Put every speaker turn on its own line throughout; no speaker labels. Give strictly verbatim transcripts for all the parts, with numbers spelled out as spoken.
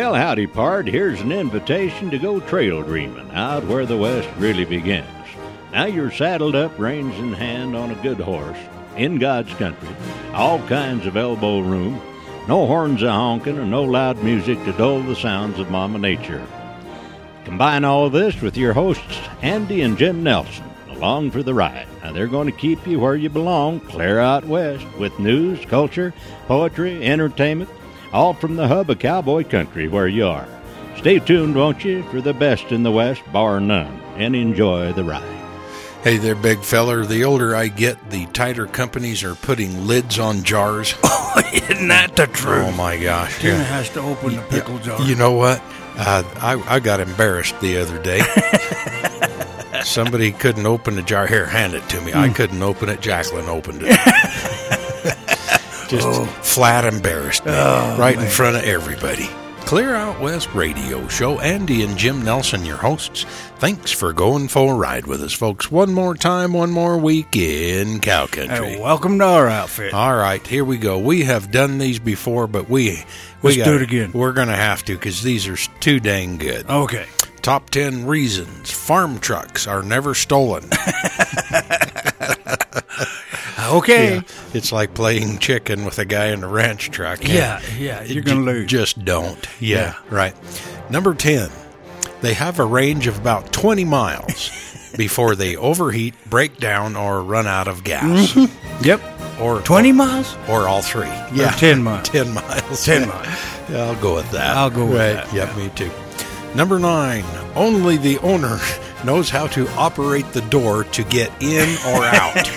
Well, howdy, pard. Here's an invitation to go trail dreaming out where the West really begins. Now you're saddled up, reins in hand, on a good horse, in God's country, all kinds of elbow room, no horns a honking and no loud music to dull the sounds of Mama Nature. Combine all this with your hosts, Andy and Jim Nelson, along for the ride. Now they're going to keep you where you belong, clear out west, with news, culture, poetry, entertainment, all from the hub of cowboy country where you are. Stay tuned, won't you, for the best in the West, bar none, and enjoy the ride.
Hey there, big feller. The older I get, the tighter companies are putting lids on jars.
Oh, isn't that the truth?
Oh, my gosh.
Tina
Yeah.
has to open the pickle jar.
You know what? Uh, I, I got embarrassed the other day. Somebody couldn't open the jar. Here, hand it to me. I couldn't open it. Jacqueline opened it. Just
Oh.
flat embarrassed me,
Oh,
right in
man.
front of everybody. Clear Out West Radio Show. Andy and Jim Nelson, your hosts. Thanks for going for a ride with us, folks. One more time, one more week in cow country.
Hey, welcome to our outfit.
All right, here we go. We have done these before, but we, we
Let's do it again.
We're going to have to because these are too dang good.
Okay.
Top ten reasons farm trucks are never stolen.
Okay.
Yeah, it's like playing chicken with a guy in a ranch truck.
Yeah, yeah, you're going to
J-
lose.
Just don't. Yeah, right. Number ten, they have a range of about twenty miles before they overheat, break down, or run out of gas.
Yep.
Or
twenty miles?
Or all three.
Or ten miles?
ten miles.
ten miles.
Yeah, I'll go with that.
I'll go with
right.
that,
Yep,
yeah.
me too. Number nine, only the owner knows how to operate the door to get in or out.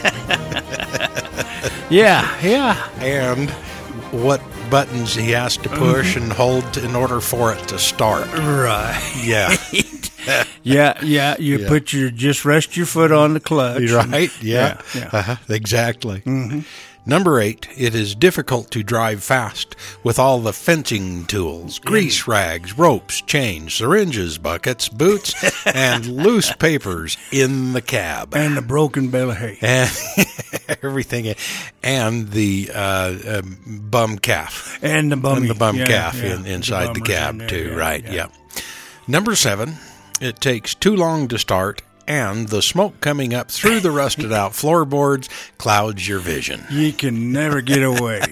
Yeah, yeah.
And what buttons he has to push and hold in order for it to start.
Right.
Yeah.
Yeah, yeah. You
Yeah.
put your, just rest your foot on the clutch.
Right? Yeah.
Yeah, yeah.
Uh-huh. Exactly. Mm-hmm. Number eight, it is difficult to drive fast with all the fencing tools, grease rags, ropes, chains, syringes, buckets, boots, and loose papers in the cab.
And the broken bale of hay.
And everything, and the uh, um, bum calf.
And the bum.
And the bum
yeah,
calf
yeah.
in, inside the,
bummers
cab,
in there,
too,
yeah,
right,
yeah.
yeah. Number seven, it takes too long to start, and the smoke coming up through the rusted-out floorboards clouds your vision.
You can never get away.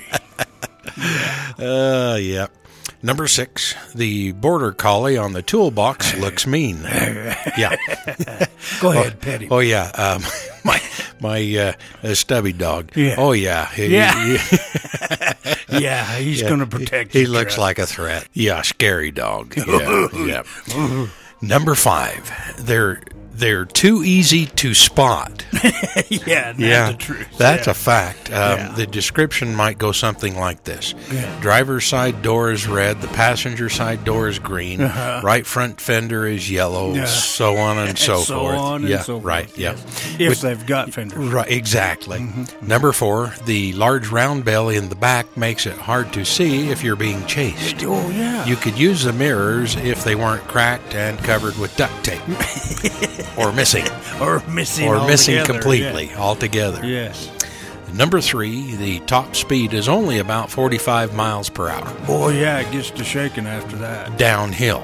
Uh, yeah. Number six, the border collie on the toolbox looks mean. Yeah.
Go ahead, pet him.
Oh, yeah. Um, my my uh, uh, stubby dog.
Yeah.
Oh, yeah. He,
Yeah.
he-
Yeah, he's
Yeah,
going to protect
He,
you.
he looks
Trevor.
like a threat. Yeah, scary dog. Yeah, yeah. Number five, they're they're too easy to spot.
Yeah, that's
Yeah,
the truth.
that's
yeah.
a fact. Um,
Yeah.
The description might go something like this:
Yeah.
driver's side door is red, the passenger side door is green,
Uh-huh.
right front fender is yellow,
Yeah.
so on and so,
so
forth.
on and
yeah,
so forth.
right. Yeah.
If
With-
they've got fenders.
Right, exactly.
Mm-hmm.
Number four, the large round belly in the back makes it hard to see if you're being chased.
Oh, yeah.
You could use the mirrors if they weren't cracked and covered with duct tape, or missing,
or missing
or missing
altogether,
completely, altogether.
Yeah. Yes.
Number three, the top speed is only about forty-five miles per hour.
Oh, yeah, it gets to shaking after that.
Downhill.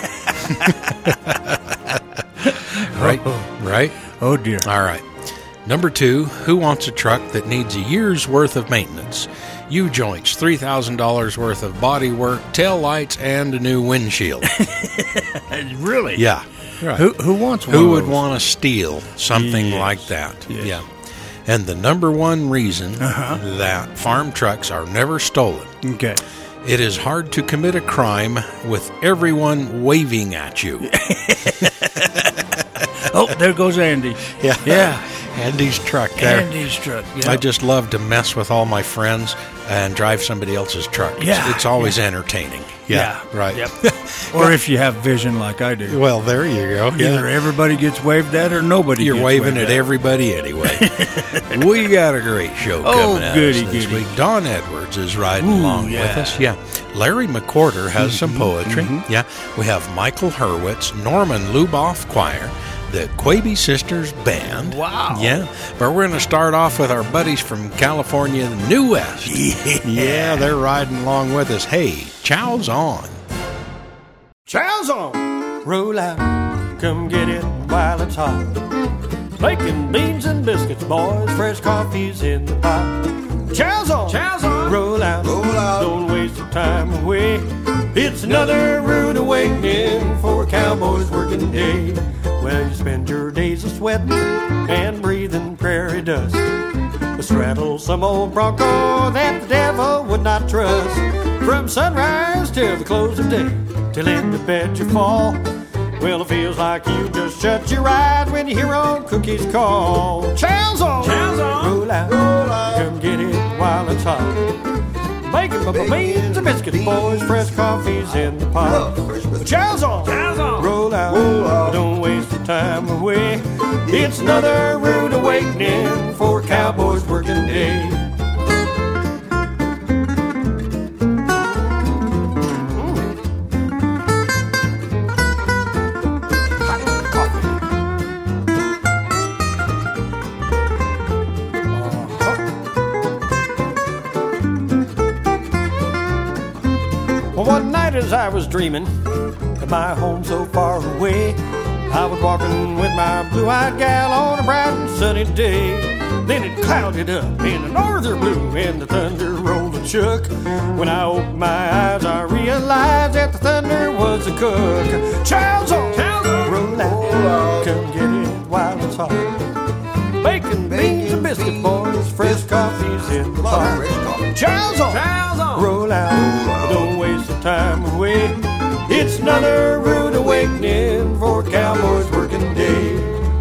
Right, right.
Oh, dear.
All right. Number two, who wants a truck that needs a year's worth of maintenance? U-joints, three thousand dollars worth of body work, tail lights, and a new windshield.
Really?
Yeah. Right.
Who who wants one
Who
of
would
those?
want to steal something
Yes.
like that?
Yes.
Yeah. And the number one reason
Uh-huh.
that farm trucks are never stolen,
Okay.
it is hard to commit a crime with everyone waving at you.
Oh, there goes Andy.
Yeah.
Yeah.
Andy's truck there.
Andy's truck. Yeah.
I just love to mess with all my friends and drive somebody else's truck. It's,
Yeah,
it's always entertaining. Yeah, right.
Yep. Or if you have vision like I do.
Well, there you go.
Either everybody gets waved at or nobody
You're
gets
waving
waved
at everybody anyway. We got a great show
Oh,
coming at
goody,
us this
goody.
week. Don Edwards is riding
Ooh,
along
yeah.
with us. Yeah. Larry McWhorter has some poetry. Yeah. We have Michael Hurwitz, Norman Luboff Choir, the Quaby Sisters Band.
Wow.
Yeah. But we're going to start off with our buddies from California, the New West.
Yeah.
Yeah, they're riding along with us. Hey, chow's on.
Chow's on, roll out, come get it while it's hot. Bacon, beans, and biscuits, boys, fresh coffee's in the pot. Chow's on, Chow's on, roll out, roll out, don't waste your time away. It's another rude awakening for a cowboy's working day. Well, you spend your days a sweating and breathing prairie dust. Straddle some old bronco that the devil would not trust. From sunrise till the close of day, till into bed you fall. Well, it feels like you just shut your eyes when you hear old Cookie's call. Chow's on, Chow's on, roll out, roll out, come get it while it's hot. Bacon, bubble beans, and biscuits, boys, fresh coffee's in the pot. Chow's on, Chow's on, roll out, roll out, don't waste your time away. It's another rude awakening for a cowboy's working day. One night as I was dreaming of my home so far away, I was walking with my blue-eyed gal on a bright and sunny day. Then it clouded up in a norther blue and the thunder rolled and shook. When I opened my eyes, I realized that the thunder was a cook. Chow's on, Chow's on, roll out, come get it while it's hot. Bacon, beans, and biscuits, boys, fresh coffee's in the pot. Chow's on, Chow's on, roll out, don't waste your time away. It's another rude awakening for a cowboy's working day.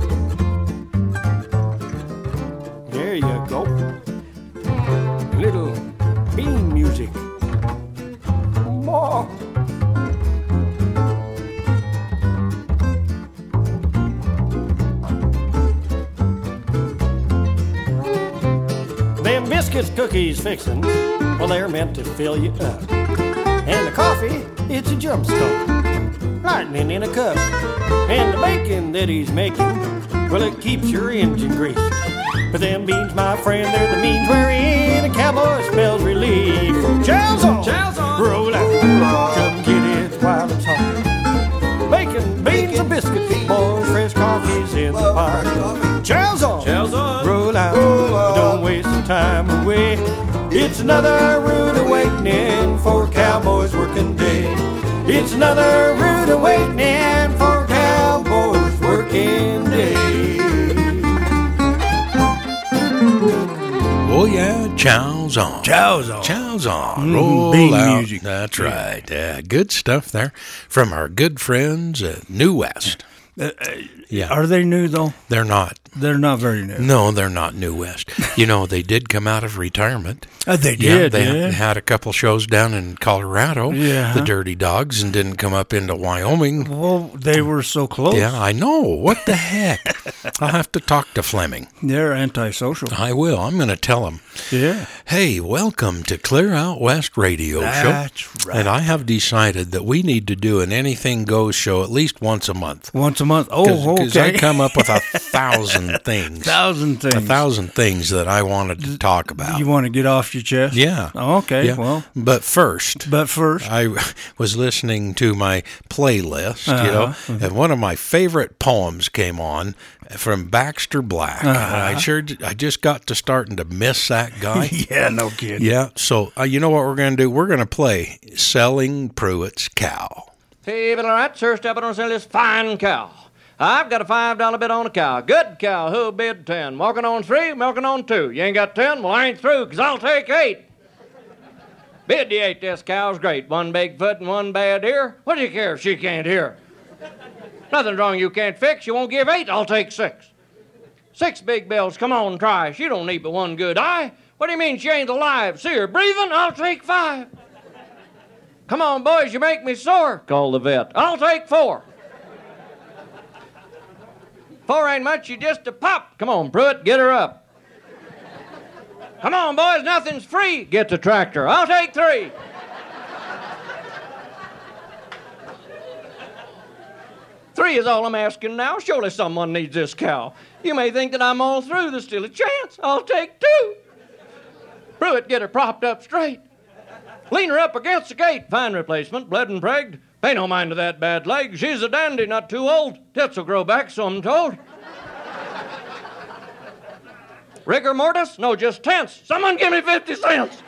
There you go. Little bean music. More. Them biscuits, cookies, fixin', well, they're meant to fill you up. And the coffee, it's a jump start, lightning in a cup. And the bacon that he's making, well, it keeps your engine greased. But them beans, my friend, they're the means wherein a cowboy spells relief. Chow's on, Chow's on, roll out, come get it while it's hot. Bacon, beans, and biscuits, boys, fresh coffee's in the pot. Chow's on, Chow's on, roll out, don't waste your time away. It's another rude awakening for a cowboy's working day. It's another rude awakening for a cowboy's working day.
Oh yeah, Chow's on.
Chow's on.
Chow's on.
Mm,
Roll
bean
out.
music.
That's right. Yeah, good stuff there from our good friends at New West.
Uh, uh,
Yeah.
Are they new, though?
They're not.
They're not very new.
No, they're not New West. You know, they did come out of retirement.
Uh, they
Yeah,
did,
they
yeah.
had a couple shows down in Colorado,
Yeah.
the Dirty Dogs, and didn't come up into Wyoming.
Well, they were so close.
Yeah, I know. What the heck? I'll have to talk to Fleming.
They're antisocial.
I will. I'm going to tell him.
Yeah.
Hey, welcome to Clear Out West Radio Show.
That's right.
And I have decided that we need to do an Anything Goes show at least once a month.
Once a month. Oh,
Because
okay.
I come up with a thousand things.
thousand things.
A thousand things that I wanted to talk about.
You want to get off your chest?
Yeah.
Oh, okay.
Yeah.
Well,
But first,
but first,
I was listening to my playlist, you know,
Uh-huh.
and one of my favorite poems came on from Baxter Black. And I
Uh-huh.
sure, I just got to starting to miss that guy.
yeah, no kidding.
Yeah, so uh, you know what we're going to do? We're going to play Selling Pruitt's Cow.
Hey, all right, sir, step out and sell this fine cow. I've got a five dollar bid on a cow. Good cow, who'll bid ten? Walking on three, milking on two. You ain't got ten? Well, I ain't through, because I'll take eight. Bid the eight, this cow's great. One big foot and one bad ear. What do you care if she can't hear? Nothing's wrong you can't fix. You won't give eight, I'll take six. Six big bells, come on, try. She don't need but one good eye. What do you mean she ain't alive? See her breathing? I'll take five. Come on, boys, you make me sore. Call the vet. I'll take four. Four ain't much, you just a pop. Come on, Pruitt, get her up. Come on, boys, nothing's free. Get the tractor. I'll take three. Three is all I'm asking now. Surely someone needs this cow. You may think that I'm all through. There's still a chance. I'll take two. Pruitt, get her propped up straight. Lean her up against the gate. Fine replacement, bled and pregged. Pay no mind to that bad leg. She's a dandy, not too old. Tits will grow back, so I'm told. Rigor mortis? No, just tense. Someone give me fifty cents.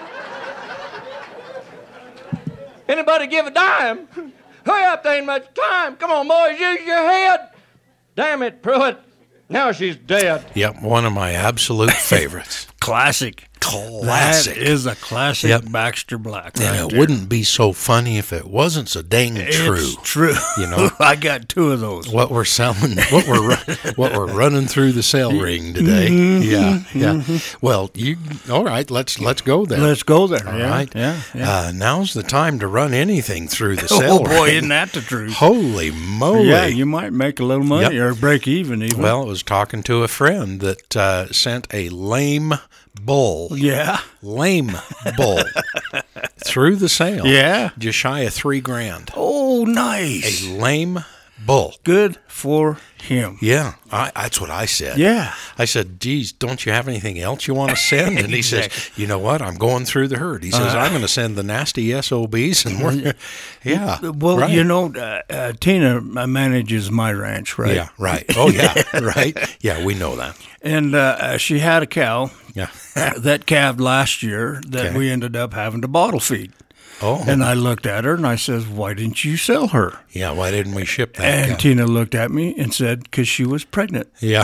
Anybody give a dime? Hurry up, there ain't much time. Come on, boys, use your head. Damn it, Pruitt. Now she's dead.
Yep, one of my absolute favorites.
Classic.
Classic.
That is a classic
Yep.
Baxter Black.
And
Right
it
there.
wouldn't be so funny if it wasn't so dang true.
It's true.
You know?
I got two of those.
What we're selling, what we're ru- what we're running through the sale ring today. Yeah, yeah. Well, you all right? Let's let's go there.
Let's go there.
All
yeah,
right.
Yeah. yeah.
Uh, now's the time to run anything through the sale
oh boy,
ring.
isn't that the truth?
Holy moly!
Yeah, you might make a little money
Yep.
or break even even.
Well, I was talking to a friend that uh, sent a lame bull,
yeah.
lame bull, through the sale.
Yeah.
just shy of three grand.
Oh, nice.
A lame bull.
Good for him.
Yeah, I, that's what I said.
Yeah.
I said, geez, don't you have anything else you want to send? And he says, you know what? I'm going through the herd. He says,
Uh,
I'm going to send the nasty S O Bs. And we're, yeah.
Well,
right.
you know, uh, uh, Tina manages my ranch, right?
Yeah, right. Oh, yeah, right. Yeah, we know that.
And uh, uh, she had a cow
Yeah.
that calved last year that
Okay.
we ended up having to bottle feed.
Oh,
And I looked at her and I says, why didn't you sell her?
yeah, why didn't we ship that
And
cow?
Tina looked at me and said, because she was pregnant.
Yeah.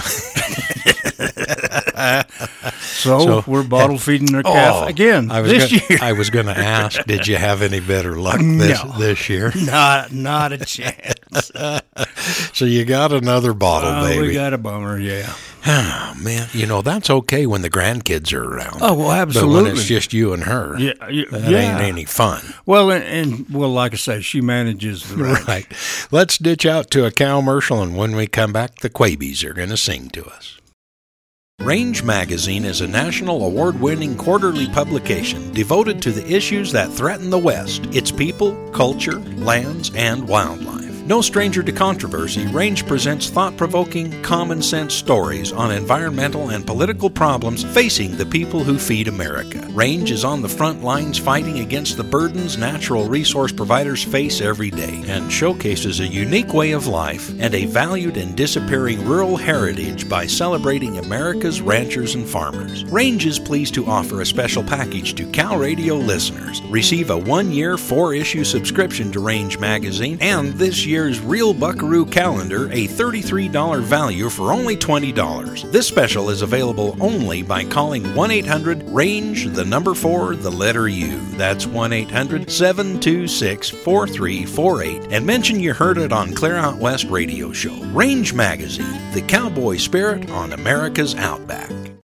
So,
So-
we're bottle feeding her calf
Oh,
again
I was
this
gonna,
year.
I was going to ask, did you have any better luck this,
No.
this year?
Not, not a chance.
So you got another bottle,
Oh,
baby.
we got a bummer, yeah.
Oh, man, you know, that's okay when the grandkids are around.
Oh, well,
But
absolutely.
when it's just you and her,
Yeah, yeah,
that
yeah.
ain't any fun.
Well, and, and well, like I said, she manages the ranch.
Right. Let's ditch out to a commercial, and when we come back, the Quabies are going to sing to us. Range Magazine is a national award-winning quarterly publication devoted to the issues that threaten the West, its people, culture, lands, and wildlife. No stranger to controversy, Range presents thought-provoking, common-sense stories on environmental and political problems facing the people who feed America. Range is on the front lines fighting against the burdens natural resource providers face every day and showcases a unique way of life and a valued and disappearing rural heritage by celebrating America's ranchers and farmers. Range is pleased to offer a special package to Cal Radio listeners. Receive a one-year, four-issue subscription to Range Magazine and this year's Real Buckaroo Calendar, a thirty-three dollars value for only twenty dollars. This special is available only by calling one eight hundred range, the number four, the letter U. That's one eight hundred seven two six four three four eight and mention you heard it on Clear Out West Radio Show. Range Magazine, the cowboy spirit on America's Outback.